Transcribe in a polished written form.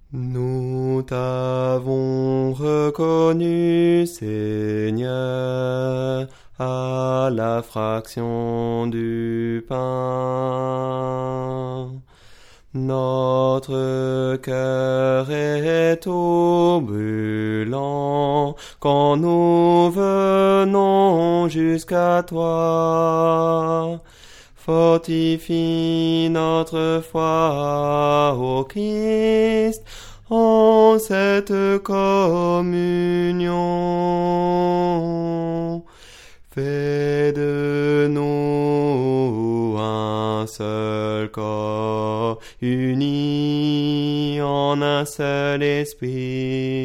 Nous t'avons reconnu, Seigneur, à la fraction du pain. Notre cœur est tout brûlant quand nous venons jusqu'à toi. Fortifie notre foi au Christ en cette communion. Fais de nous un seul corps, unis en un seul esprit.